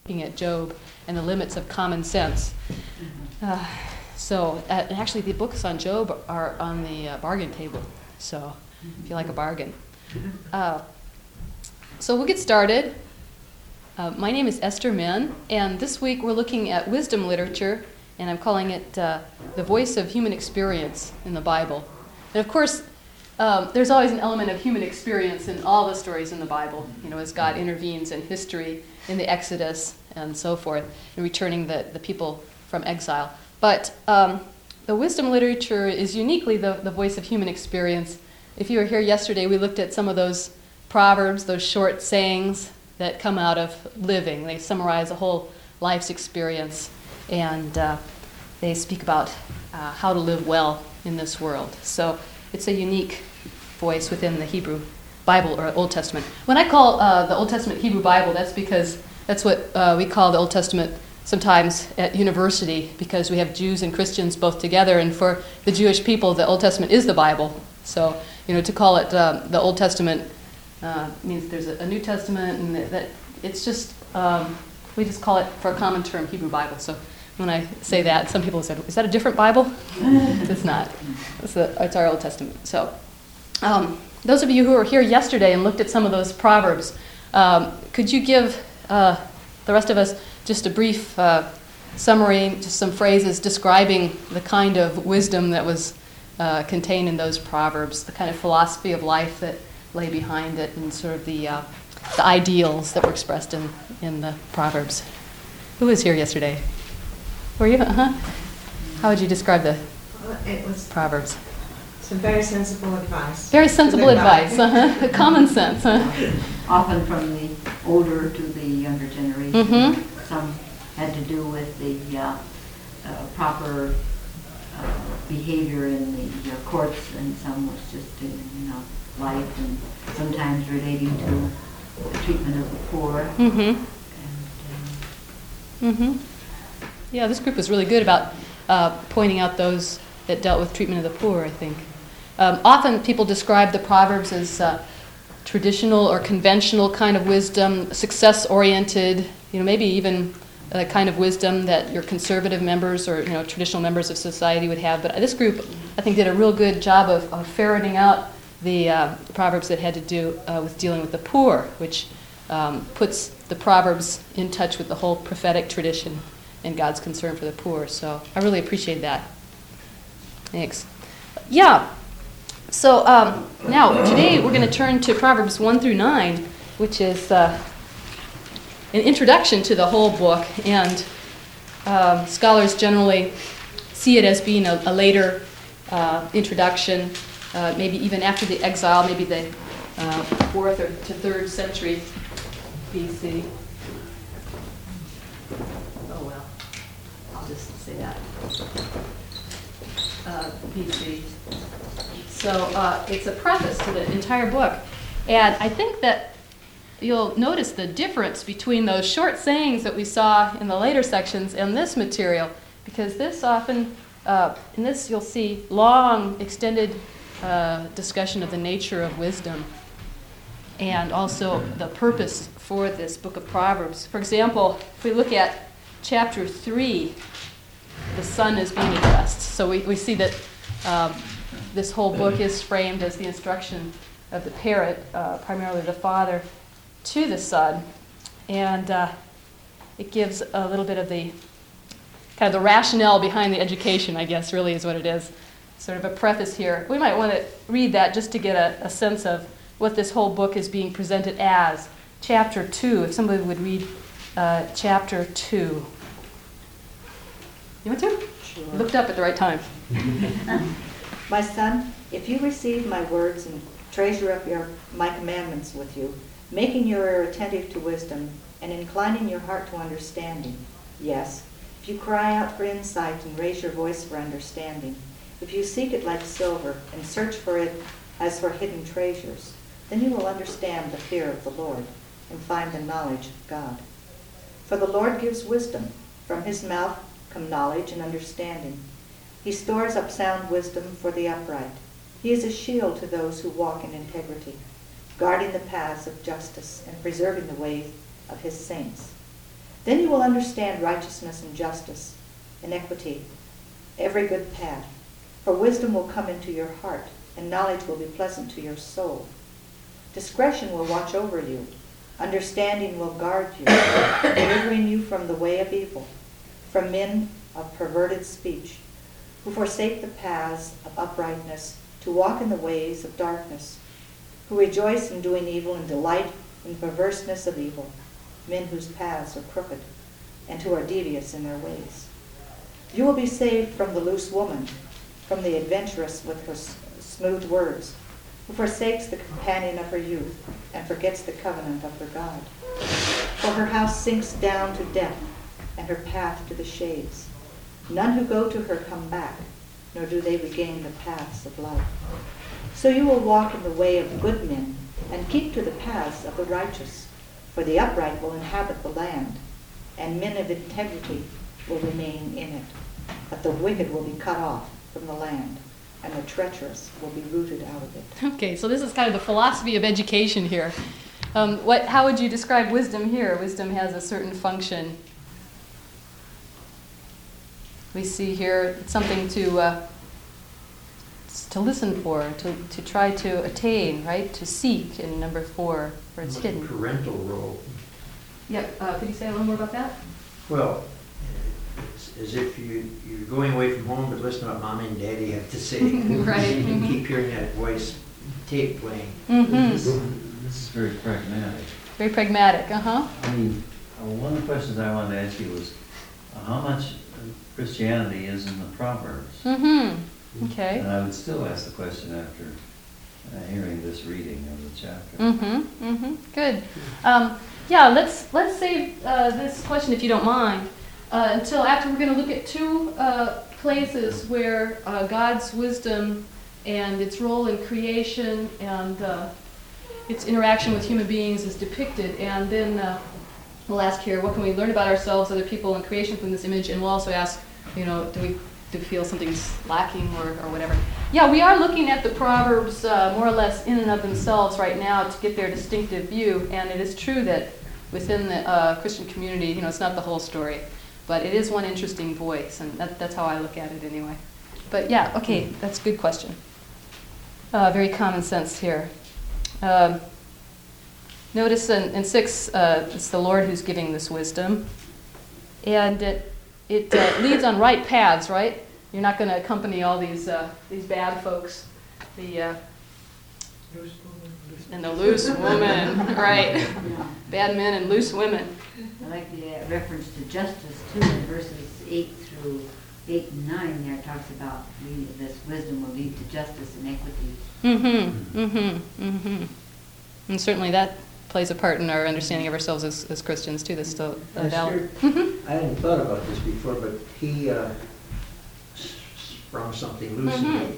looking at Job and the limits of common sense. Actually, the books on Job are on the bargain table, so if you like a bargain. So we'll get started. My name is Esther Min, and this week we're looking at wisdom literature, and I'm calling it the voice of human experience in the Bible. And of course, there's always an element of human experience in all the stories in the Bible, as God intervenes in history, in the Exodus, and so forth, in returning the people from exile. But the wisdom literature is uniquely the voice of human experience. If you were here yesterday, we looked at some of those proverbs, those short sayings that come out of living. They summarize a whole life's experience, and they speak about how to live well in this world. So it's a unique voice within the Hebrew Bible or Old Testament. When I call the Old Testament Hebrew Bible, that's because that's what we call the Old Testament sometimes at university, because we have Jews and Christians both together, and for the Jewish people, the Old Testament is the Bible. So, to call it the Old Testament means there's a New Testament, and that it's just, we just call it, for a common term, Hebrew Bible. So when I say that, some people said, is that a different Bible? It's not. It's our Old Testament. So those of you who were here yesterday and looked at some of those proverbs, could you give the rest of us just a brief summary, just some phrases describing the kind of wisdom that was contained in those proverbs, the kind of philosophy of life that lay behind it, and sort of the ideals that were expressed in the proverbs? Who was here yesterday? Were you? How would you describe the proverbs? Some very sensible advice. Very sensible advice. Common sense. Often from the older to the younger generation. Mm-hmm. Some had to do with the proper behavior in the courts, and some was just in life, and sometimes relating to the treatment of the poor. Mm-hmm. And, Yeah, this group was really good about pointing out those that dealt with treatment of the poor, I think. Often people describe the Proverbs as traditional or conventional kind of wisdom, success-oriented, maybe even a kind of wisdom that your conservative members or traditional members of society would have. But this group, I think, did a real good job of ferreting out the Proverbs that had to do with dealing with the poor, which puts the Proverbs in touch with the whole prophetic tradition and God's concern for the poor. So I really appreciate that. Thanks. Yeah. So now, today we're going to turn to Proverbs 1 through 9, which is an introduction to the whole book, and scholars generally see it as being a later introduction, maybe even after the exile, maybe the 4th or to 3rd century BC. Oh well, I'll just say that. BC. So it's a preface to the entire book. And I think that you'll notice the difference between those short sayings that we saw in the later sections and this material, because this often, in this you'll see long, extended discussion of the nature of wisdom and also the purpose for this book of Proverbs. For example, if we look at chapter 3, the son is being addressed. So we see that this whole book is framed as the instruction of the parent, primarily the father, to the son. And it gives a little bit of the kind of the rationale behind the education, I guess, really is what it is. Sort of a preface here. We might want to read that just to get a sense of what this whole book is being presented as. Chapter 2, if somebody would read chapter 2. You want to? Sure. You looked up at the right time. My son, if you receive my words and treasure up my commandments with you, making your ear attentive to wisdom and inclining your heart to understanding, yes, if you cry out for insight and raise your voice for understanding, if you seek it like silver and search for it as for hidden treasures, then you will understand the fear of the Lord and find the knowledge of God. For the Lord gives wisdom. From his mouth come knowledge and understanding. He stores up sound wisdom for the upright. He is a shield to those who walk in integrity, guarding the paths of justice and preserving the way of his saints. Then you will understand righteousness and justice and equity, every good path. For wisdom will come into your heart, and knowledge will be pleasant to your soul. Discretion will watch over you. Understanding will guard you, delivering you from the way of evil, from men of perverted speech, who forsake the paths of uprightness to walk in the ways of darkness, who rejoice in doing evil and delight in the perverseness of evil, men whose paths are crooked and who are devious in their ways. You will be saved from the loose woman, from the adventuress with her smooth words, who forsakes the companion of her youth and forgets the covenant of her God. For her house sinks down to death, and her path to the shades. None who go to her come back, nor do they regain the paths of life. So you will walk in the way of good men, and keep to the paths of the righteous. For the upright will inhabit the land, and men of integrity will remain in it. But the wicked will be cut off from the land, and the treacherous will be rooted out of it. Okay, so this is kind of the philosophy of education here. How would you describe wisdom here? Wisdom has a certain function. We see here it's something to listen for, to try to attain, right? To seek in number 4, where it's hidden. Parental role. Yep. Could you say a little more about that? Well, it's as if you're going away from home, but listen to what Mommy and Daddy have to say. Right. And keep hearing that voice tape playing. Mm-hmm. This is very pragmatic. Very pragmatic. Uh-huh. I mean, one of the questions I wanted to ask you was how much Christianity is in the Proverbs? Mm-hmm. Okay. And I would still ask the question after hearing this reading of the chapter. Mm-hmm. Mm-hmm. Good. Yeah, let's save this question, if you don't mind, until after we're going to look at 2 places where God's wisdom and its role in creation and its interaction with human beings is depicted. And then we'll ask here, what can we learn about ourselves, other people, and creation from this image? And we'll also ask, do we feel something's lacking or whatever. Yeah, we are looking at the Proverbs more or less in and of themselves right now to get their distinctive view. And it is true that within the Christian community, it's not the whole story, but it is one interesting voice, and that's how I look at it anyway. But yeah, okay, that's a good question. Very common sense here. Notice in 6, it's the Lord who's giving this wisdom, and it leads on right paths, right? You're not going to accompany all these bad folks, and the loose woman, right? Bad men and loose women. I like the reference to justice too in verses 8 through 8 and 9. There it talks about this wisdom will lead to justice and equity. Mm-hmm. Mm-hmm. Mm-hmm. And certainly that plays a part in our understanding of ourselves as Christians too. That's still valid. I hadn't thought about this before, but he sprung something loose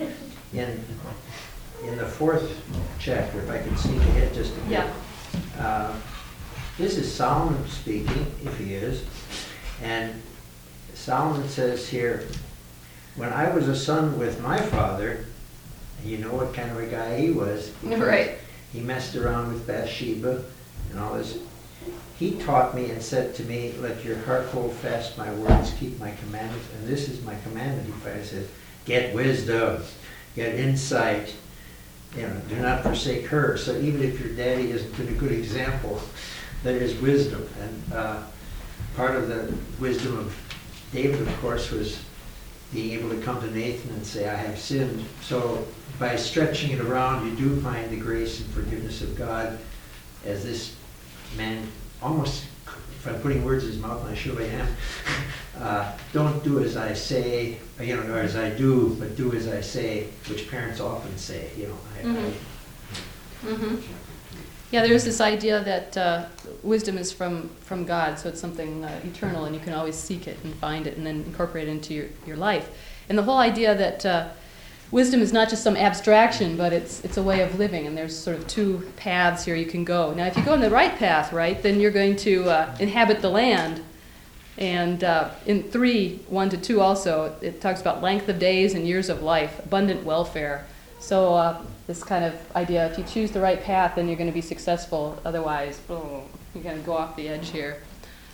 in the 4th chapter. If I could sneak ahead just a bit. Yeah. This is Solomon speaking, if he is, and Solomon says here, when I was a son with my father, you know what kind of a guy he was. Right. He messed around with Bathsheba and all this. He taught me and said to me, let your heart hold fast my words, keep my commandments. And this is my commandment, he says, get wisdom, get insight, do not forsake her. So even if your daddy isn't a good example, there is wisdom. And part of the wisdom of David, of course, was being able to come to Nathan and say, I have sinned. So by stretching it around, you do find the grace and forgiveness of God, as this man almost, if I'm putting words in his mouth, and I surely am, don't do as I say, or as I do, but do as I say, which parents often say, Mm-hmm. Yeah, there's this idea that wisdom is from God, so it's something eternal, and you can always seek it and find it and then incorporate it into your life. And the whole idea that wisdom is not just some abstraction, but it's a way of living, and there's sort of 2 paths here you can go. Now, if you go on the right path, right, then you're going to inhabit the land. And in 3:1-2 also, it talks about length of days and years of life, abundant welfare. So this kind of idea, if you choose the right path, then you're going to be successful. Otherwise, you're going to go off the edge here.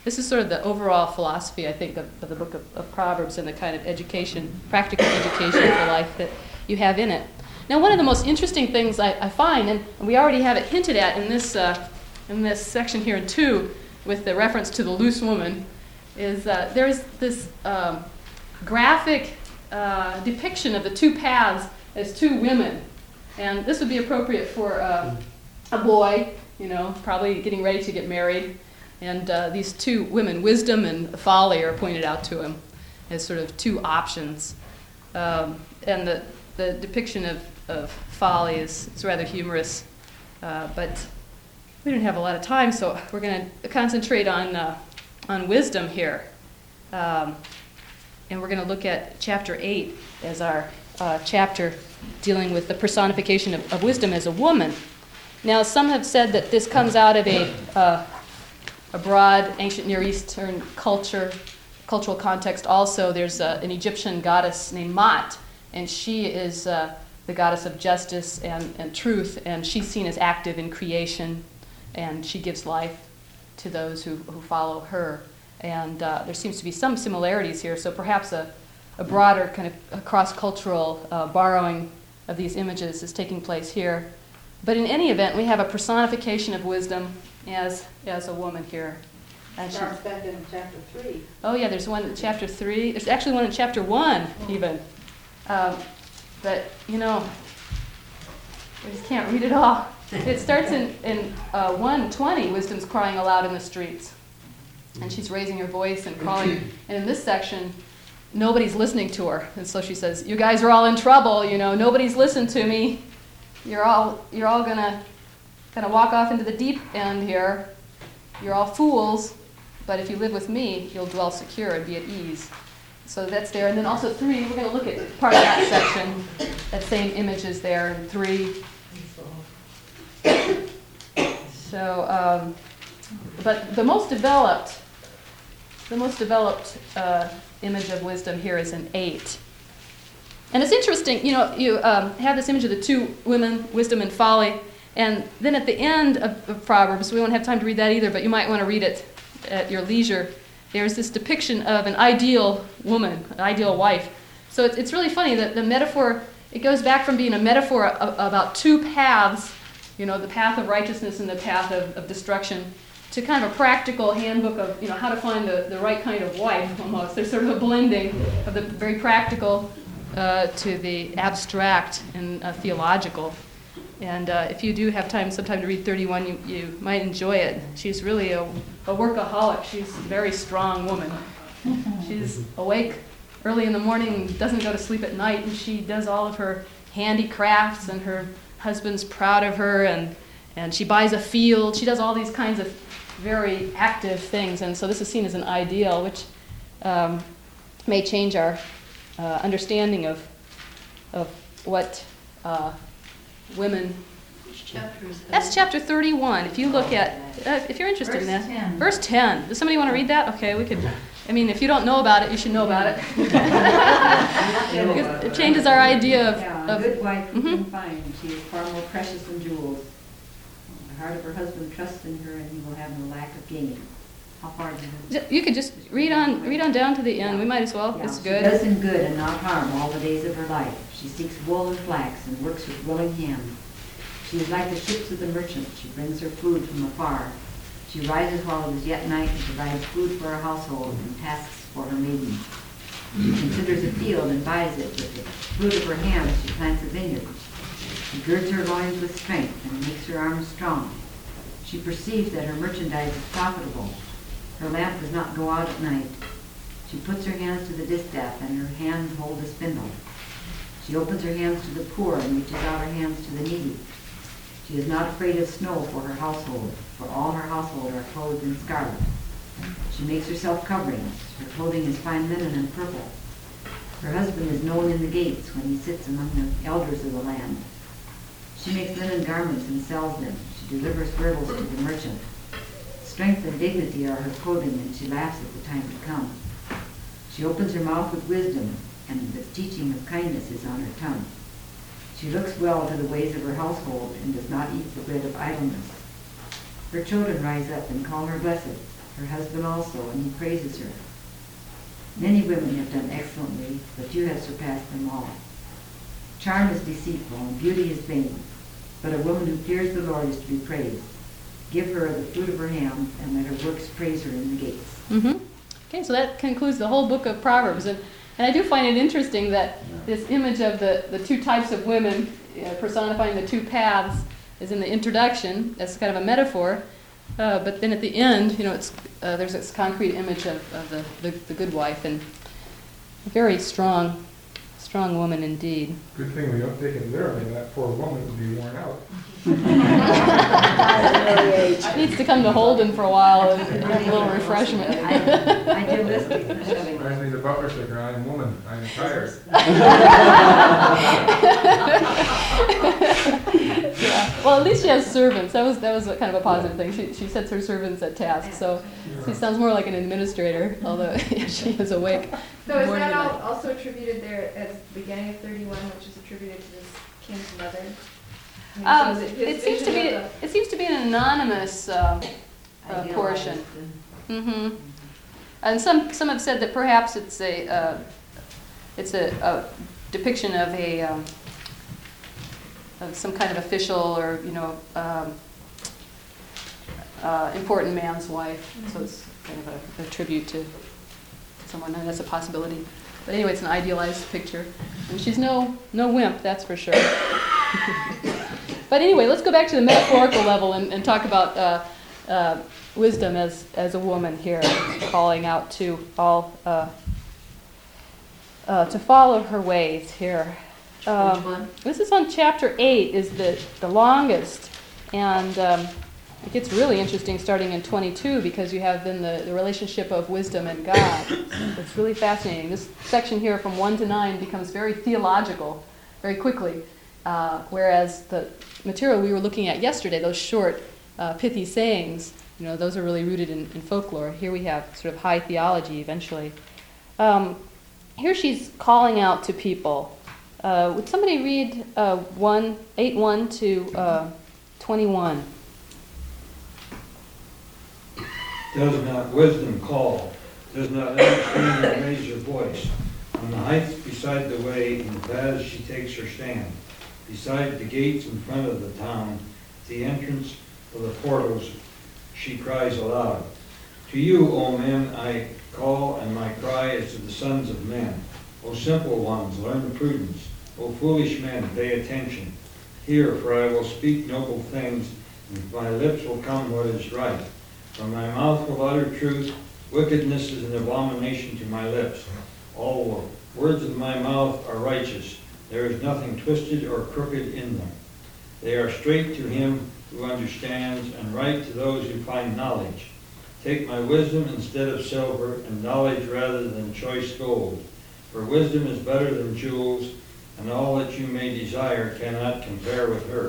This is sort of the overall philosophy, I think, of the book of Proverbs and the kind of education, practical education for life that you have in it. Now, one of the most interesting things I find, and we already have it hinted at in this section here in 2, with the reference to the loose woman, is there's this graphic depiction of the two paths as two women. And this would be appropriate for a boy, probably getting ready to get married. And these two women, wisdom and folly, are pointed out to him as sort of two options. And the depiction of folly is rather humorous. But we don't have a lot of time, so we're going to concentrate on wisdom here. And we're going to look at chapter 8 as our chapter dealing with the personification of wisdom as a woman. Now, some have said that this comes out of a broad ancient Near Eastern cultural context. Also, there's an Egyptian goddess named Ma'at, and she is the goddess of justice and truth, and she's seen as active in creation, and she gives life to those who follow her. And there seems to be some similarities here, so perhaps a broader kind of cross-cultural borrowing of these images is taking place here. But in any event, we have a personification of wisdom as a woman here. And Starts back in chapter 3. oh yeah, there's one in chapter 3. There's actually one in chapter 1 even. But we just can't read it all. It starts in 1:20. Wisdom's crying aloud in the streets, and she's raising her voice and calling. And in this section, nobody's listening to her, and so she says, "You guys are all in trouble. Nobody's listened to me. You're all gonna kind of walk off into the deep end here. You're all fools, but if you live with me, you'll dwell secure and be at ease." So that's there. And then also 3, we're going to look at part of that section. That same image is there in 3. So, but the most developed image of wisdom here is in 8. And it's interesting, you have this image of the two women, wisdom and folly, and then at the end of Proverbs, we won't have time to read that either, but you might want to read it at your leisure. There's this depiction of an ideal woman, an ideal wife. So it's really funny that the metaphor, it goes back from being a metaphor about two paths, the path of righteousness and the path of destruction, to kind of a practical handbook of how to find the right kind of wife almost. There's sort of a blending of the very practical to the abstract and theological. And if you do have sometime to read 31, you might enjoy it. She's really a workaholic. She's a very strong woman. She's awake early in the morning, doesn't go to sleep at night, and she does all of her handicrafts, and her husband's proud of her, and she buys a field. She does all these kinds of very active things, and so this is seen as an ideal, which may change our understanding of what women. Which chapter is that? That's chapter 31. If you look at, if you're interested in that, Verse 10. verse 10. Does somebody want to read that? Okay, we could. I mean, if you don't know about it, you should know about it. Because it changes our idea A of good wife who Mhm. can find. She is far more precious than jewels. The heart of her husband trusts in her, and he will have no lack of gain. How far do you? You could just read on down to the end. We might as well. It's She does good. him good and not harm all the days of her life. She seeks wool and flax and works with willing hands. She is like the ships of the merchant. She brings her food from afar. She rises while it is yet night and provides food for her household and tasks for her maidens. She considers a field and buys it. With the fruit of her hands she plants a vineyard. She girds her loins with strength and makes her arms strong. She perceives that her merchandise is profitable. Her lamp does not go out at night. She puts her hands to the distaff, and her hands hold a spindle. She opens her hands to the poor and reaches out her hands to the needy. She is not afraid of snow for her household, for all her household are clothed in scarlet. She makes herself coverings. Her clothing is fine linen and purple. Her husband is known in the gates when he sits among the elders of the land. She makes linen garments and sells them. She delivers girdles to the merchant. Strength and dignity are her clothing, and she laughs at the time to come. She opens her mouth with wisdom, and the teaching of kindness is on her tongue. She looks well to the ways of her household and does not eat the bread of idleness. Her children rise up and call her blessed. her husband also, and he praises her. Many women have done excellently, but you have surpassed them all. Charm is deceitful, and beauty is vain, but a woman who fears the Lord is to be praised. Give her the fruit of her hands, and let her works praise her in the gates. Mm-hmm. Okay, so that concludes the whole book of Proverbs. And I do find it interesting that this image of the two types of women personifying the two paths is in the introduction. That's kind of a metaphor. But then at the end, it's there's this concrete image of the good wife, and a very strong woman indeed. Good thing we don't take it literally, that poor woman would be worn out. She needs to come to Holden for a while and have a little refreshment. Idealistic. Reminds me of the butler sticker, I'm a woman, I'm tired. Yeah. Well, at least she has servants. That was kind of a positive thing. She sets her servants at task, so she sounds more like an administrator, although she is awake. So is morning that and all night. also attributed there at the beginning of 31, which is attributed to this king's mother? I mean, so is his vision of It seems to be an anonymous portion. Mm-hmm. And some have said that perhaps it's a depiction of of some kind of official or important man's wife. So it's kind of a tribute to someone, and that's a possibility. But anyway, it's an idealized picture, and she's no wimp, that's for sure. But anyway, let's go back to the metaphorical level and talk about wisdom as a woman here, calling out to all to follow her ways here. Which one? This is on chapter 8, is the longest, and it gets really interesting starting in 22 because you have then the relationship of wisdom and God. It's really fascinating. This section here from 1 to 9 becomes very theological very quickly, whereas the material we were looking at yesterday, those short, pithy sayings, those are really rooted in folklore. Here we have sort of high theology eventually. Here she's calling out to people. Would somebody read 8:1 to 21? Does not wisdom call? Does not understanding raise her voice? On the heights beside the way, in the paths she takes her stand. Beside the gates in front of the town, the entrance of the portals, she cries aloud. To you, O men, I call, and my cry is to the sons of men. O simple ones, learn prudence. O foolish men, pay attention. Hear, for I will speak noble things, and from my lips will come what is right. From my mouth will utter truth. Wickedness is an abomination to my lips. All words of my mouth are righteous. There is nothing twisted or crooked in them. They are straight to him who understands, and right to those who find knowledge. Take my wisdom instead of silver, and knowledge rather than choice gold. For wisdom is better than jewels, and all that you may desire cannot compare with her.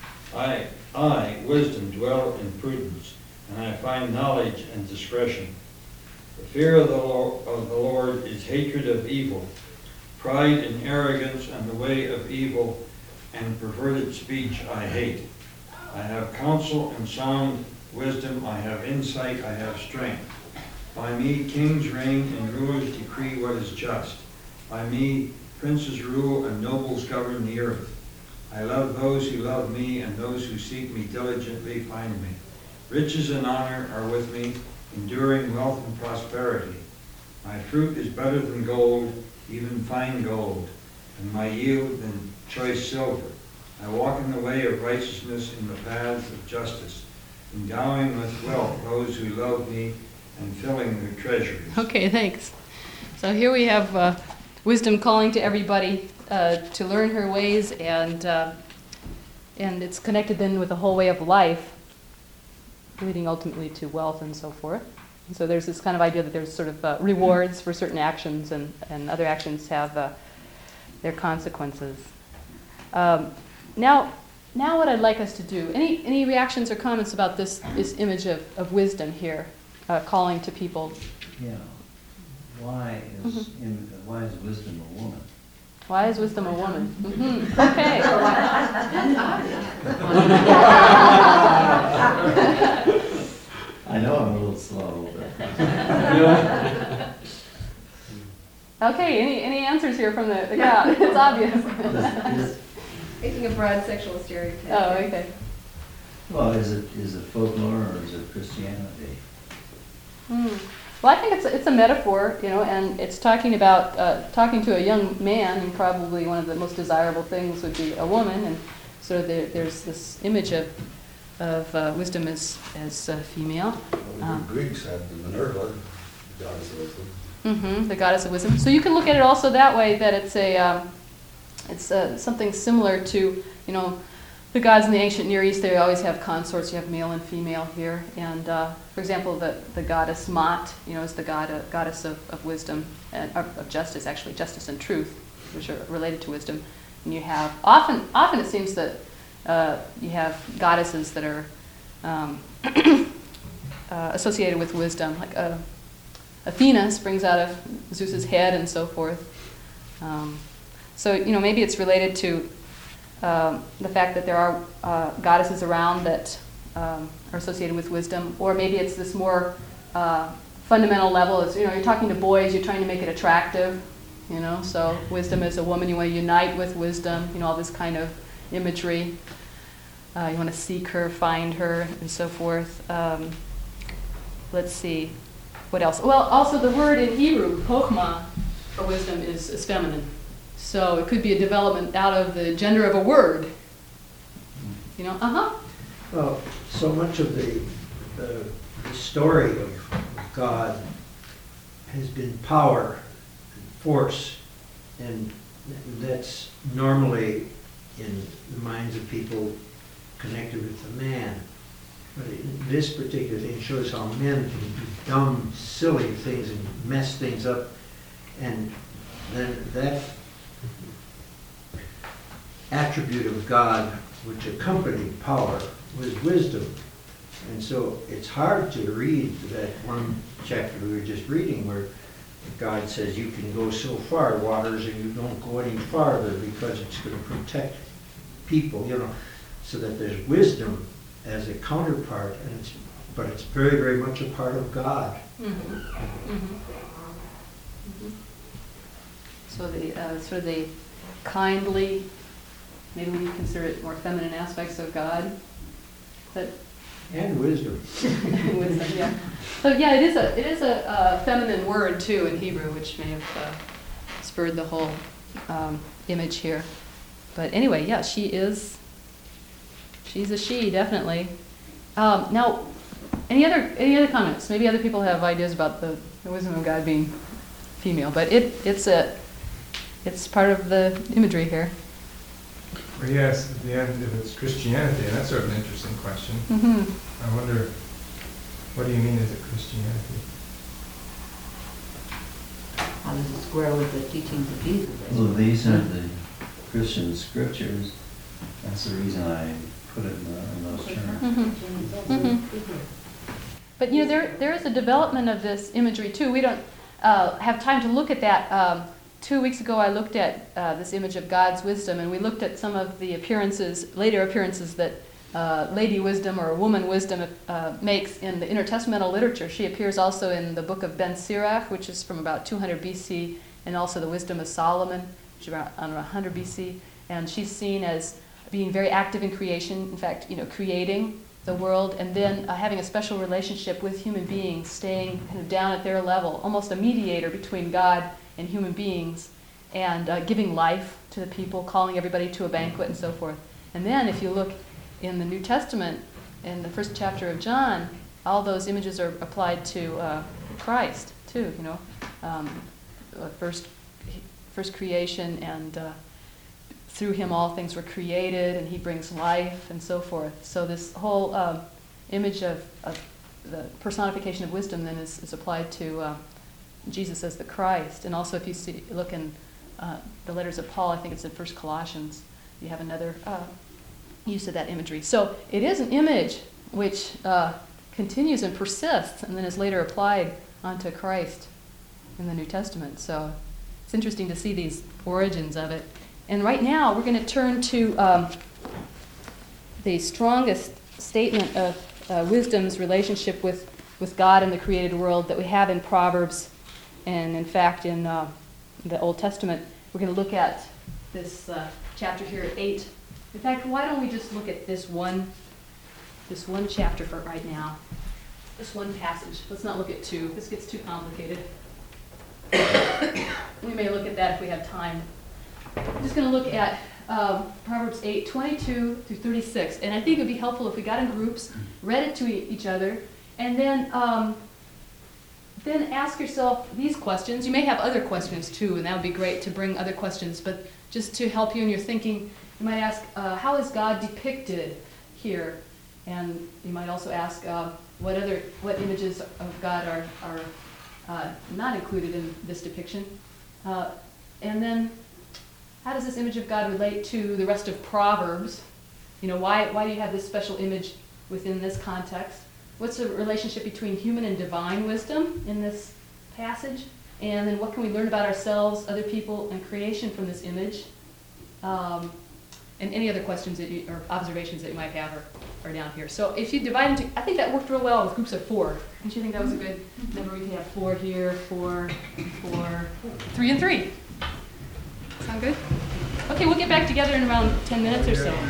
I, wisdom, dwell in prudence, and I find knowledge and discretion. The fear of the Lord is hatred of evil. Pride and arrogance and the way of evil and perverted speech I hate. I have counsel and sound wisdom. I have insight. I have strength. By me kings reign and rulers decree what is just. By me princes rule and nobles govern the earth. I love those who love me, and those who seek me diligently find me. Riches and honor are with me, enduring wealth and prosperity. My fruit is better than gold, even fine gold, and my yield than choice silver. I walk in the way of righteousness in the paths of justice, endowing with wealth those who love me and filling their treasuries. Okay, thanks. So here we have wisdom calling to everybody to learn her ways, and it's connected then with the whole way of life, leading ultimately to wealth and so forth. And so there's this kind of idea that there's sort of rewards for certain actions, and other actions have their consequences. Now what I'd like us to do, any reactions or comments about this image of wisdom here, calling to people? Yeah. Why is wisdom a woman? Why is wisdom a woman? Mm-hmm. Okay. I know I'm a little slow, but. Okay, any answers here from the crowd? It's obvious. Making a broad sexual stereotype. Oh, okay. Well, is it folklore or is it Christianity? Well, I think it's a metaphor, and it's talking about talking to a young man, and probably one of the most desirable things would be a woman, and so there's this image of wisdom as female. The Greeks had the Minerva, the goddess of wisdom. The goddess of wisdom. So you can look at it also that way, that it's something similar to, the gods in the ancient Near East. They always have consorts. You have male and female here. And for example, the goddess Maat, is the goddess of wisdom and of justice, actually justice and truth, which are related to wisdom. And you have often it seems that you have goddesses that are associated with wisdom, like Athena springs out of Zeus's head and so forth. So maybe it's related to the fact that there are goddesses around that are associated with wisdom, or maybe it's this more fundamental level. It's, you're talking to boys, you're trying to make it attractive, so wisdom is a woman, you want to unite with wisdom, all this kind of imagery. You want to seek her, find her, and so forth. Let's see, what else? Well, also the word in Hebrew, chokhmah, for wisdom is feminine. So it could be a development out of the gender of a word. Well, so much of the story of God has been power and force, and that's normally in the minds of people connected with the man. But this particular thing shows how men can do dumb, silly things and mess things up, and then that attribute of God which accompanied power was wisdom. And so it's hard to read that one chapter we were just reading where God says you can go so far, waters, and you don't go any farther because it's going to protect people, so that there's wisdom as a counterpart, but it's very, very much a part of God. So the sort of the kindly, maybe we consider it more feminine aspects of God, but And wisdom. wisdom, yeah. So yeah, it is a feminine word too in Hebrew, which may have spurred the whole image here. But anyway, yeah, she's a she, definitely. Now, any other comments? Maybe other people have ideas about the wisdom of God being female, but it's part of the imagery here. Well, yes, at the end, if it's Christianity, and that's sort of an interesting question. I wonder, what do you mean is it Christianity? How does it square with the teachings of Jesus? Well, these are the Christian scriptures. That's the reason I put it in those terms. But there is a development of this imagery too. We don't have time to look at that. 2 weeks ago I looked at this image of God's wisdom, and we looked at some of the later appearances that Lady Wisdom or Woman Wisdom makes in the intertestamental literature. She appears also in the book of Ben Sirach, which is from about 200 BC, and also the Wisdom of Solomon, which is around 100 BC. And she's seen as being very active in creation, in fact, creating the world, and then having a special relationship with human beings, staying kind of down at their level, almost a mediator between God and human beings, and giving life to the people, calling everybody to a banquet and so forth. And then if you look in the New Testament, in the first chapter of John, all those images are applied to Christ too, first creation, and through him all things were created, and he brings life and so forth. So this whole image of the personification of wisdom then is applied to Jesus as the Christ. And also if you look in the letters of Paul, I think it's in 1 Colossians, you have another use of that imagery. So it is an image which continues and persists and then is later applied onto Christ in the New Testament. So it's interesting to see these origins of it. And right now we're going to turn to the strongest statement of wisdom's relationship with with God and the created world that we have in Proverbs, and in fact in the Old Testament. We're going to look at this chapter here, 8. In fact, why don't we just look at this one chapter for right now, this one passage. Let's not look at 2. This gets too complicated. We may look at that if we have time. I'm just going to look at Proverbs 8, 22 through 36. And I think it would be helpful if we got in groups, read it to each other, and then ask yourself these questions. You may have other questions too, and that would be great to bring other questions. But just to help you in your thinking, you might ask, how is God depicted here? And you might also ask, what images of God are not included in this depiction? And then, how does this image of God relate to the rest of Proverbs? You know, why do you have this special image within this context? What's the relationship between human and divine wisdom in this passage? And then what can we learn about ourselves, other people, and creation from this image? And any other questions or observations that you might have are down here. So if you divide into, I think that worked real well with groups of 4. Don't you think that was a good number? We can have 4 here, 4, 4, 3, and 3. Sound good? Okay, we'll get back together in around 10 minutes or so.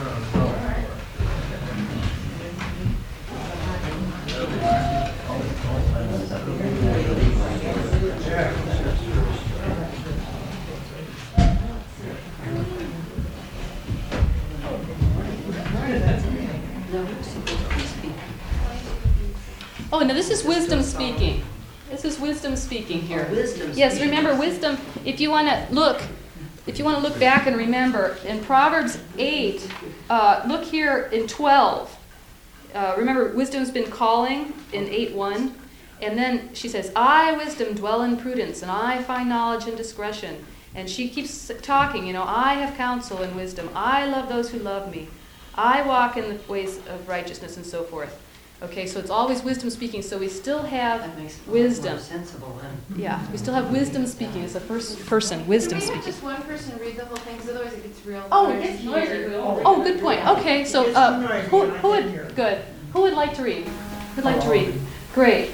Oh, no, this is wisdom speaking. This is wisdom speaking here. Yes, remember wisdom, if you want to look back and remember, in Proverbs 8, look here in 12. Remember, wisdom's been calling in 8:1. And then she says, I, wisdom, dwell in prudence, and I find knowledge and discretion. And she keeps talking, I have counsel and wisdom. I love those who love me. I walk in the ways of righteousness, and so forth. Okay, so it's always wisdom speaking, so we still have wisdom. More sensible then. Yeah, we still have wisdom speaking. It's the first person, wisdom Can we have speaking. just one person read the whole thing, because otherwise it gets real Oh, noisy it's noisy. here. Oh, good point. Okay, so who would like to read? Who'd like to read? Great.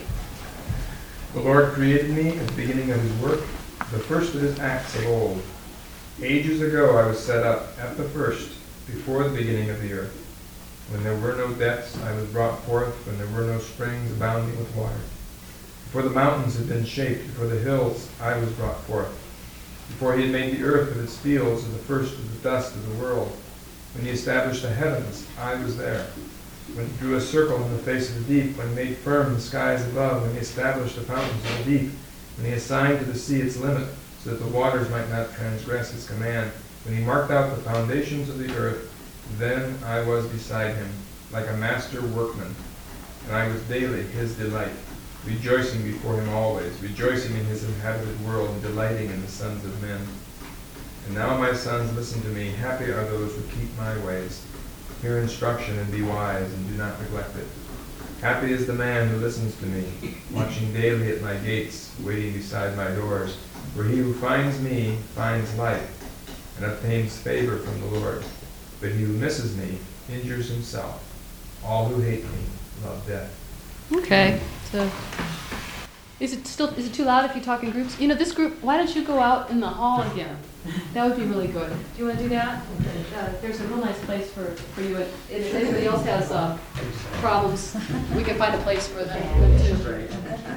The Lord created me at the beginning of his work, the first of his acts of old. Ages ago I was set up at the first, before the beginning of the earth. When there were no depths, I was brought forth, when there were no springs abounding with water. Before the mountains had been shaped, before the hills, I was brought forth. Before he had made the earth with its fields, and the first of the dust of the world. When he established the heavens, I was there. When he drew a circle in the face of the deep, when he made firm the skies above, when he established the fountains of the deep, when he assigned to the sea its limit, so that the waters might not transgress his command, when he marked out the foundations of the earth, then I was beside him, like a master workman, and I was daily his delight, rejoicing before him always, rejoicing in his inhabited world, and delighting in the sons of men. And now, my sons, listen to me. Happy are those who keep my ways. Hear instruction and be wise, and do not neglect it. Happy is the man who listens to me, watching daily at my gates, waiting beside my doors. For he who finds me finds life, and obtains favor from the Lord. But he who misses me injures himself. All who hate me love death. Okay. So, is it too loud if you talk in groups? This group. Why don't you go out in the hall again? That would be really good. Do you want to do that? There's a real nice place for you. If anybody else has problems, we can find a place for them too.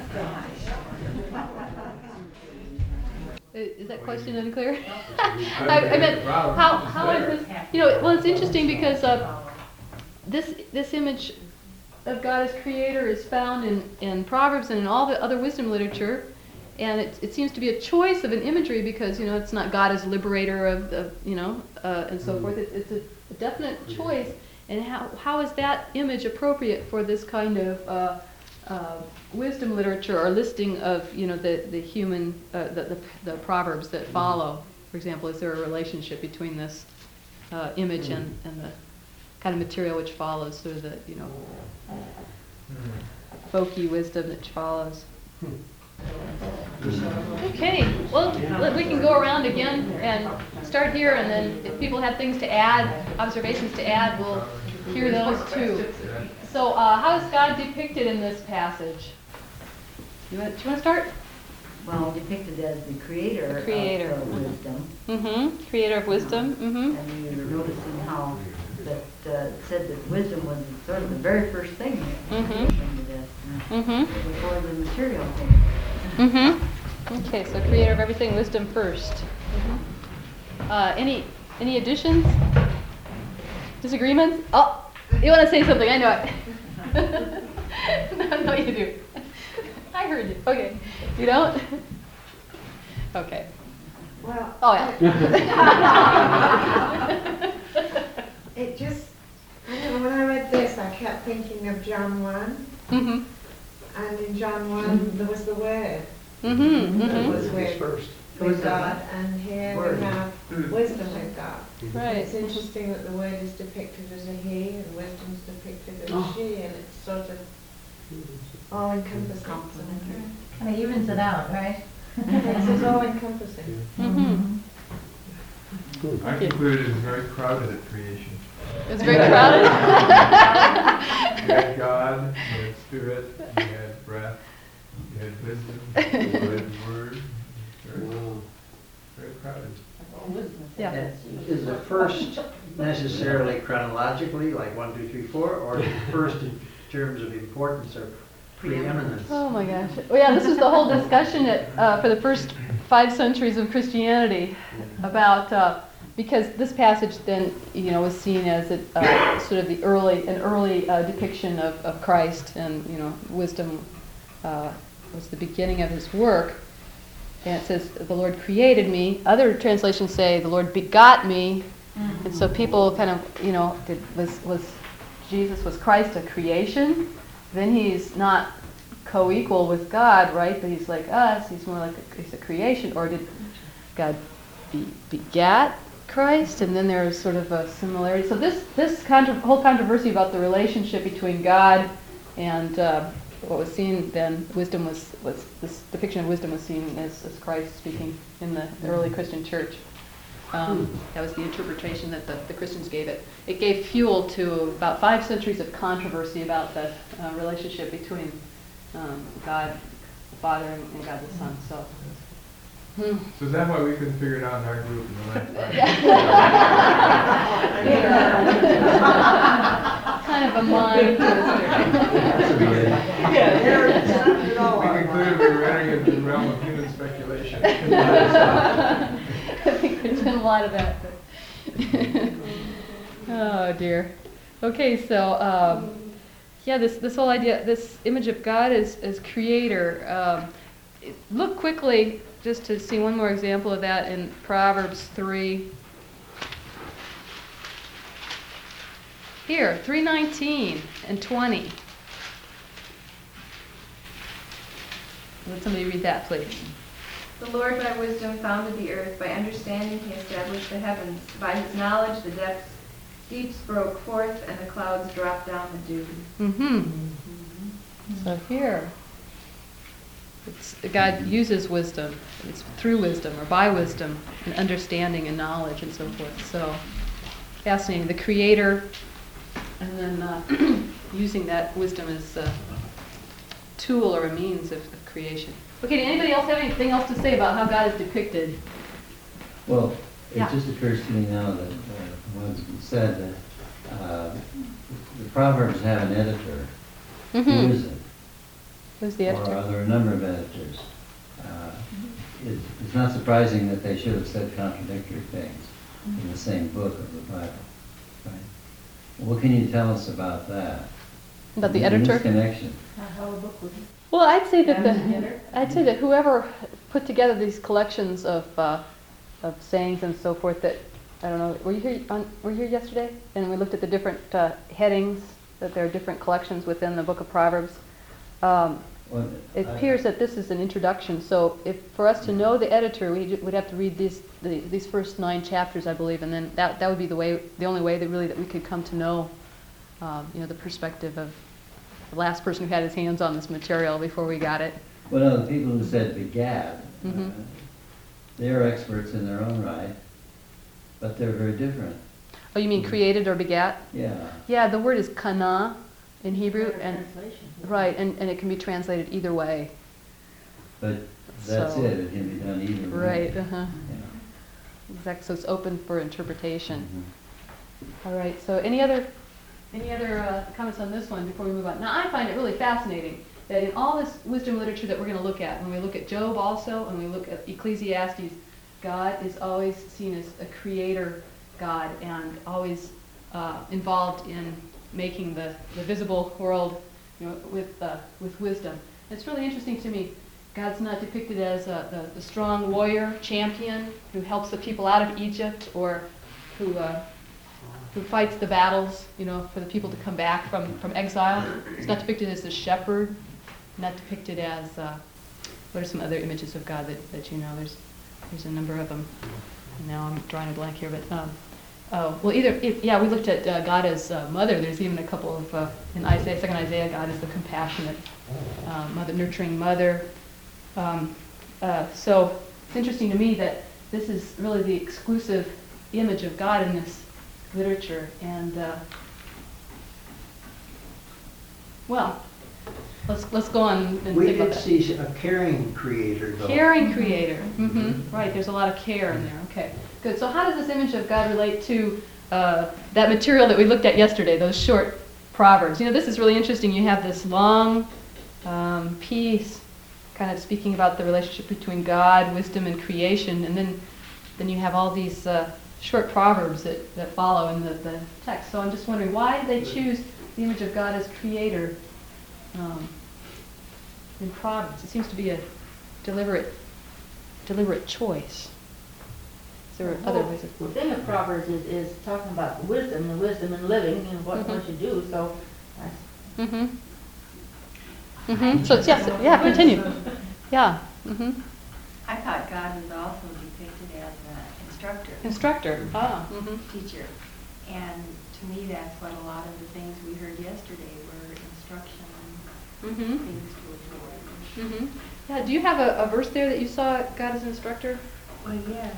Is that question unclear? I meant how is this? Well, it's interesting because this image of God as creator is found in Proverbs and in all the other wisdom literature, and it seems to be a choice of an imagery because it's not God as liberator of and so forth. It's a definite choice, and how is that image appropriate for this kind of wisdom literature or listing of the human the proverbs that follow? For example, is there a relationship between this image and the kind of material which follows, sort of the folky wisdom that follows? Okay, well, we can go around again and start here, and then if people have things to add, observations to add, we'll hear those too. So how is God depicted in this passage? Do you want to start? Well, depicted as the creator, The creator. of wisdom. Mm-hmm. Creator of wisdom. Mm-hmm. And you're noticing how that said that wisdom was sort of the very first thing that Mhm. came into this, Mm-hmm. before the material thing. Mm-hmm. Okay, so creator of everything, wisdom first. Mm-hmm. Any additions? Disagreements? Oh, you want to say something? I know it. No, you do. I heard you. Okay. You don't? Okay. Well, Oh, yeah. it just, I don't know, when I read this, I kept thinking of John 1, Mm-hmm. and in John 1, there was the Word Mm-hmm. that Mm-hmm. was It's with first. God, and here Word. we have wisdom with God. Right. It's interesting that the Word is depicted as a he, and wisdom's depicted as a she, and it's sort of all-encompassing. Complementary. And it evens it out, right? It's all-encompassing. Mm-hmm. I concluded it was very crowded at creation. It's very crowded. You had God, you had spirit, you had breath, you had wisdom, you had word. Very crowded. Yeah. Is the first necessarily chronologically, like 1, 2, 3, 4, or is it first in terms of importance or preeminence? Oh my gosh. Well, yeah, this was the whole discussion for the first 5 centuries of Christianity about because this passage then was seen as sort of an early depiction of Christ, and wisdom was the beginning of his work. And it says the Lord created me. Other translations say the Lord begot me, and so people kind of was Jesus, was Christ a creation? Then he's not co-equal with God, right? But he's like us. He's more like he's a creation. Or did God begat Christ? And then there's sort of a similarity. So this whole controversy about the relationship between God and what was seen then, wisdom was this depiction of wisdom was seen as Christ speaking in the early Christian church. That was the interpretation that the Christians gave it. It gave fuel to about 5 centuries of controversy about the relationship between God the Father and God the Son. So, So is that why we couldn't figure it out in our group in the last Friday? kind of a mind We concluded we were entering into the realm of human speculation. I think there's been a lot of that. But oh dear. Okay, so this whole idea, this image of God as creator. Look quickly just to see one more example of that in Proverbs 3. Here, 3:19 and 20. Let somebody read that, please. The Lord by wisdom founded the earth, by understanding he established the heavens. By his knowledge the deeps broke forth, and the clouds dropped down the dew. So here, God uses wisdom. It's through wisdom or by wisdom and understanding and knowledge and so forth. So fascinating. The Creator, and then using that wisdom as a tool or a means of creation. Okay, did anybody else have anything else to say about how God is depicted? Well, it Yeah. just occurs to me now that what's been said that the Proverbs have an editor. Who is it? Who's the Or editor? are there a number of editors? It's not surprising that they should have said contradictory things in the same book of the Bible, right? What can you tell us about that? About the In editor? this connection. How a book would be. Well, I'd say that Together? I'd say that whoever put together these collections of sayings and so forth, that I don't know, were you here yesterday? And we looked at the different headings, that there are different collections within the book of Proverbs. Well, It appears that this is an introduction. So, if for us to know the editor, we'd have to read these first 9 chapters, I believe, and then that would be the only way that we could come to know, the perspective of the last person who had his hands on this material before we got it. Well, no, the people who said begat, Mhm. they're experts in their own right, but they're very different. Oh, you mean created or begat? Yeah. Yeah, the word is kana, in Hebrew, Better and translation. right, and it can be translated either way. But that's So- it can be done either way. Right. Uh-huh. Yeah. Exactly. So it's open for interpretation. Mhm. All right. So any other comments on this one before we move on? Now I find it really fascinating that in all this wisdom literature that we're going to look at, when we look at Job also, and we look at Ecclesiastes, God is always seen as a creator God and always involved in making the visible world, with wisdom. It's really interesting to me. God's not depicted as the strong warrior champion who helps the people out of Egypt, or who fights the battles, for the people to come back from exile. It's not depicted as the shepherd, not depicted as, what are some other images of God that you know? There's a number of them. Now I'm drawing a blank here, but, we looked at God as mother. There's even a couple of, in Isaiah, 2nd Isaiah, God is the compassionate mother, nurturing mother. So it's interesting to me that this is really the exclusive image of God in this literature. And let's go on and We think about could that. see a caring creator, though. Caring creator. Mm-hmm. Right. There's a lot of care in there. Okay. Good. So how does this image of God relate to that material that we looked at yesterday? Those short proverbs. This is really interesting. You have this long piece, kind of speaking about the relationship between God, wisdom, and creation, and then you have all these short proverbs that follow in the text. So I'm just wondering, why did they choose the image of God as creator in Proverbs? It seems to be a deliberate choice. Is there other ways of... The thing of Proverbs is talking about wisdom and living and what one should do, so that's... Mm-hmm. Mm-hmm. So yes, continue. Yeah. Mm-hmm. I thought God was also depicted as an instructor. Instructor. Ah. Mm-hmm. Teacher. And to me, that's what a lot of the things we heard yesterday were instruction and things to avoid. Mm-hmm. Yeah. Do you have a verse there that you saw God as an instructor? Well, yes.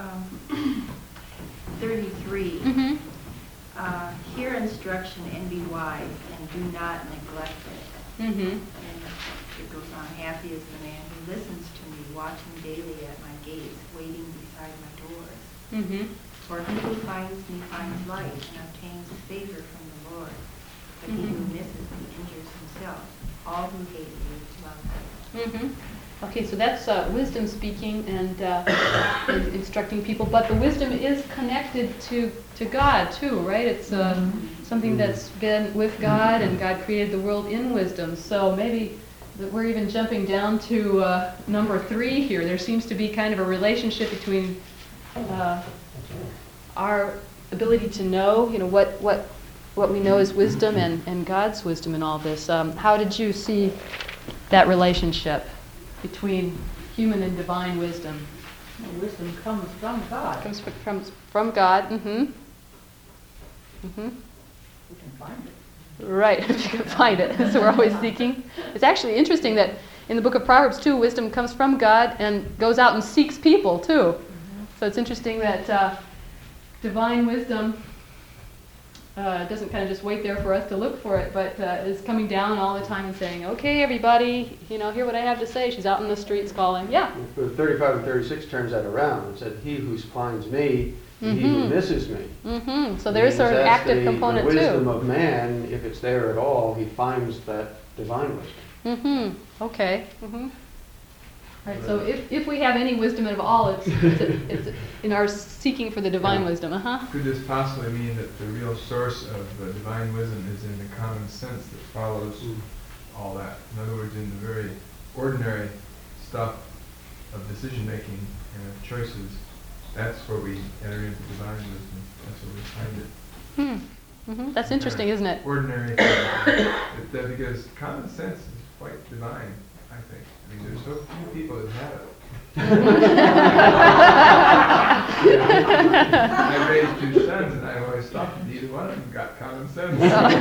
33. Mm-hmm. Hear instruction and be wise, and do not neglect it. Mm-hmm. And it goes on, happy is the man who listens to me, watching daily at my gates, waiting beside my doors. Mm-hmm. For he who finds me finds life and obtains favor from the Lord. But he who misses me injures himself. All who hate me love me. Mm-hmm. Okay, so that's wisdom speaking and instructing people, but the wisdom is connected to God too, right? It's something that's been with God, and God created the world in wisdom. So maybe we're even jumping down to number 3 here. There seems to be kind of a relationship between our ability to know, what we know is wisdom and God's wisdom in all this. How did you see that relationship between human and divine wisdom? Wisdom comes from God. Comes from God. Mm-hmm. Mm-hmm. We can find it. Right, if you can find it. So we're always seeking. It's actually interesting that in the book of Proverbs too, wisdom comes from God and goes out and seeks people too. So it's interesting that divine wisdom doesn't kind of just wait there for us to look for it, but is coming down all the time and saying, okay, everybody, hear what I have to say. She's out in the streets calling. Yeah. But 35 and 36 turns that around. It said, he who finds me, and he who misses me. Mm-hmm. So there's sort of an active component too. The wisdom of man, if it's there at all, he finds that divine wisdom. Mm-hmm. Okay. Mm-hmm. All right. So if we have any wisdom at all, it's in our seeking for the divine wisdom. Could this possibly mean that the real source of the divine wisdom is in the common sense that follows all that? In other words, in the very ordinary stuff of decision making and of choices, that's where we enter into divine wisdom. That's where we find it. Mm-hmm. That's interesting, isn't it? Ordinary things. Because common sense is quite divine, I think. I mean, there's so few people that have it. I raised 2 sons, and I always thought neither one of them got common sense.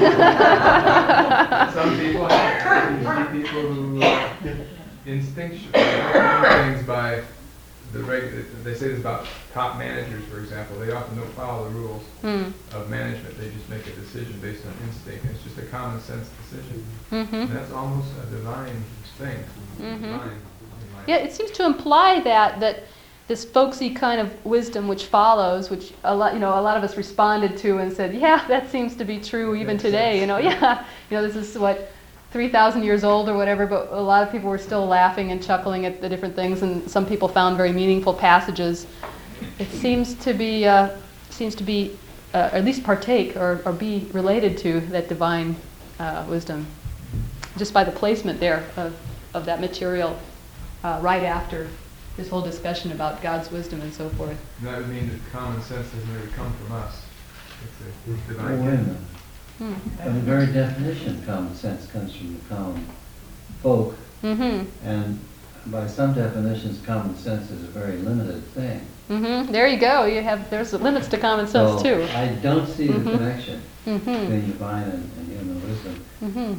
Some people have it. You see people who instinctually do things by they say this about top managers, for example. They often don't follow the rules of management. They just make a decision based on instinct. And it's just a common sense decision. And that's almost a divine thing. Divine. Yeah, it seems to imply that this folksy kind of wisdom which follows, which a lot of us responded to and said, yeah, that seems to be true even today. This is what 3,000 years old or whatever, but a lot of people were still laughing and chuckling at the different things, and some people found very meaningful passages. It seems to be at least partake or be related to that divine wisdom, just by the placement there of that material right after this whole discussion about God's wisdom and so forth. And that would mean that common sense doesn't really come from us. It's a Oh, divine wait a gift. minute. By the very definition, common sense comes from the common folk, and by some definitions, common sense is a very limited thing. There you go. There's limits to common sense So too. I don't see the connection between divine and human wisdom.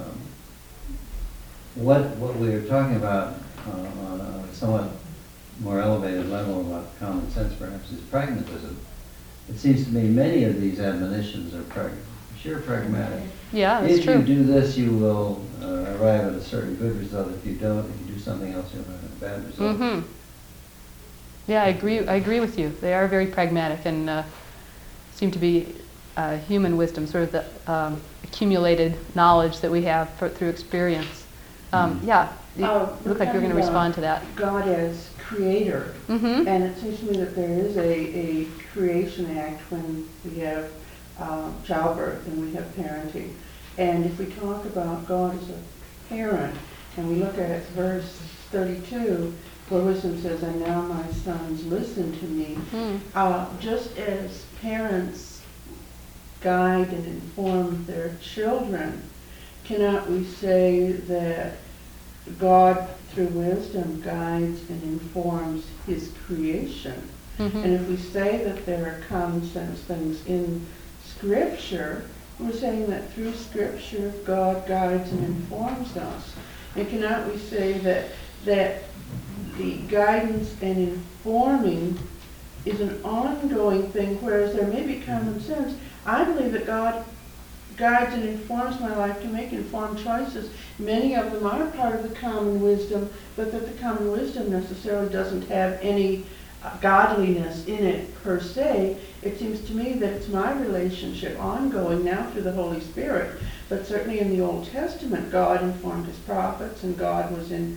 What we are talking about on a somewhat more elevated level about common sense, perhaps, is pragmatism. It seems to me many of these admonitions are pure pragmatic. Yeah, that's true. If you do this, you will arrive at a certain good result. If you don't, if you do something else, you'll arrive at a bad result. Yeah, I agree with you. They are very pragmatic and seem to be human wisdom, sort of the accumulated knowledge that we have through experience. Yeah, you look like you're going to respond to that. God as creator, and it seems to me that there is a creation act when we have childbirth and we have parenting. And if we talk about God as a parent, and we look at verse 32, where wisdom says, "And now my sons, listen to me." Just as parents guide and inform their children, cannot we say that God, through wisdom, guides and informs his creation? And if we say that there are common sense things in Scripture, we're saying that through Scripture, God guides and informs us. And cannot we say that the guidance and informing is an ongoing thing, whereas there may be common sense? I believe that God guides and informs my life to make informed choices. Many of them are part of the common wisdom, but that the common wisdom necessarily doesn't have any godliness in it per se. It seems to me that it's my relationship ongoing now through the Holy Spirit. But certainly in the Old Testament, God informed his prophets, and God was in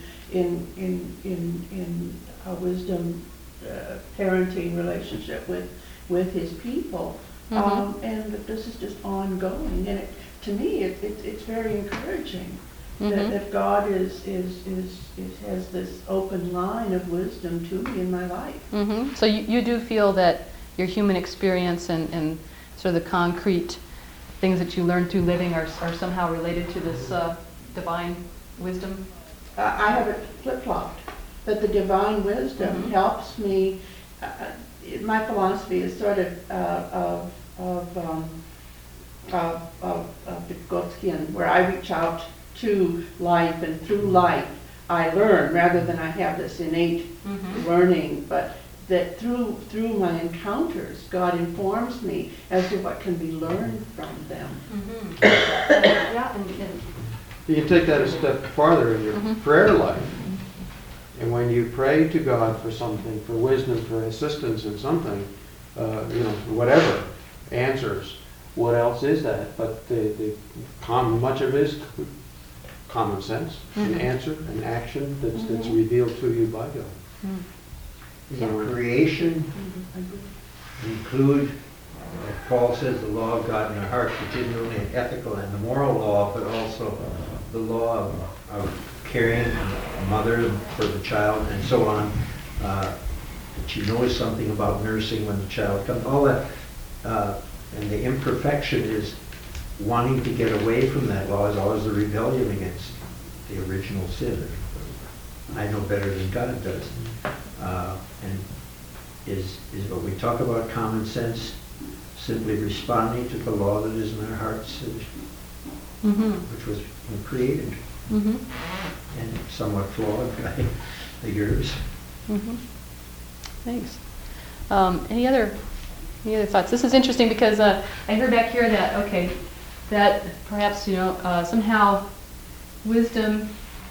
a wisdom parenting relationship with his people. And that this is just ongoing, and to me, it's very encouraging that God has this open line of wisdom to me in my life. So you do feel that your human experience and sort of the concrete things that you learn through living are somehow related to this divine wisdom? I have it flip-flopped, that the divine wisdom helps me. My philosophy is sort of Vygotsky, where I reach out to life, and through life I learn, rather than I have this innate learning, but that through my encounters, God informs me as to what can be learned from them. You can take that a step farther in your prayer life. And when you pray to God for something, for wisdom, for assistance in something, whatever, answers, what else is that? But much of it is common sense, an answer, an action that's revealed to you by God. In creation include, like Paul says, the law of God in our hearts, which isn't only an ethical and the moral law, but also the law of caring a mother for the child and so on, that she knows something about nursing when the child comes, all that. And the imperfection is wanting to get away from that law is always the rebellion against the original sin. I know better than God does. And is what we talk about common sense simply responding to the law that is in our hearts, which was created and somewhat flawed by the years. Thanks. Any other thoughts? This is interesting because I heard back here that perhaps somehow wisdom,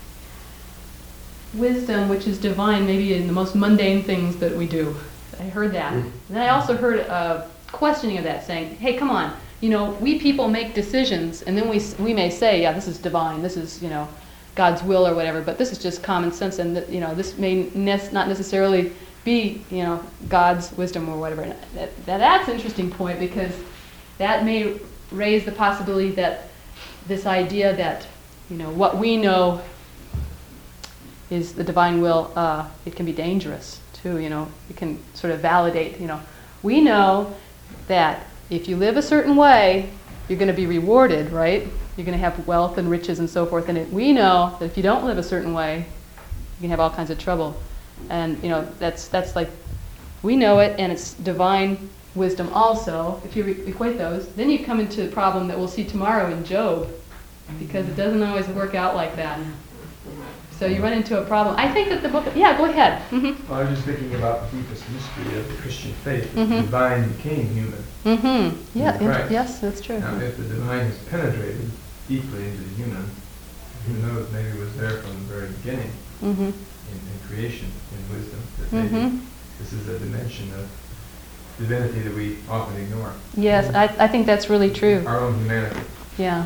which is divine, maybe in the most mundane things that we do. I heard that. And then I also heard a questioning of that, saying, hey, come on, we people make decisions, and then we may say, yeah, this is divine, this is, God's will or whatever, but this is just common sense, and this may not necessarily be, God's wisdom or whatever. And that's an interesting point, because that may raise the possibility that this idea that, what we know is the divine will, it can be dangerous too, it can sort of validate, we know that if you live a certain way, you're going to be rewarded, right? You're going to have wealth and riches and so forth. And we know that if you don't live a certain way, you can have all kinds of trouble. And that's like, we know it, and it's divine wisdom also. If you equate those, then you come into the problem that we'll see tomorrow in Job, because it doesn't always work out like that. So you run into a problem. I think that the book, yeah, go ahead. Mm-hmm. I was just thinking about the deepest mystery of the Christian faith. The divine became human. Mm-hmm. Yeah, yes, that's true. Now, if the divine has penetrated deeply into the human, who knows, maybe it was there from the very beginning in creation, in wisdom, that maybe this is a dimension of divinity that we often ignore. Yes, I think that's really true. Our own humanity. Yeah.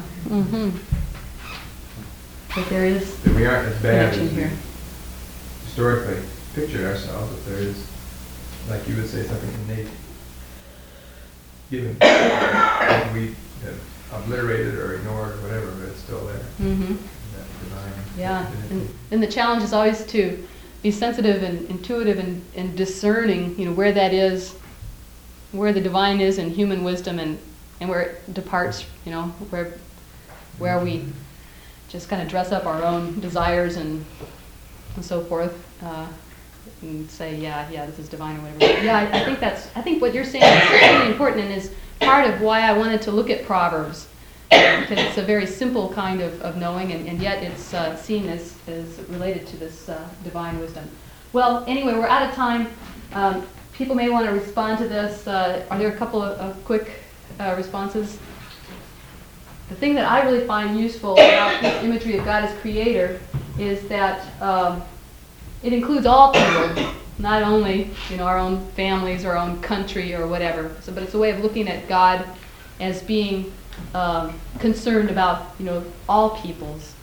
But there is that we aren't as bad as we here. Historically pictured ourselves, but there is, like you would say, something innate given that we have obliterated or ignored or whatever, but it's still there. That divine divinity. And the challenge is always to be sensitive and intuitive and discerning, where that is, where the divine is in human wisdom, and where it departs, where we just kind of dress up our own desires and so forth, and say, yeah, this is divine or whatever. Yeah, I think what you're saying is really important, and is part of why I wanted to look at Proverbs, because it's a very simple kind of knowing, and yet it's seen as related to this divine wisdom. Well, anyway, we're out of time. People may want to respond to this. Are there a couple of quick responses? The thing that I really find useful about this imagery of God as creator is that it includes all people, not only our own families, our own country, or whatever. But it's a way of looking at God as being concerned about all peoples.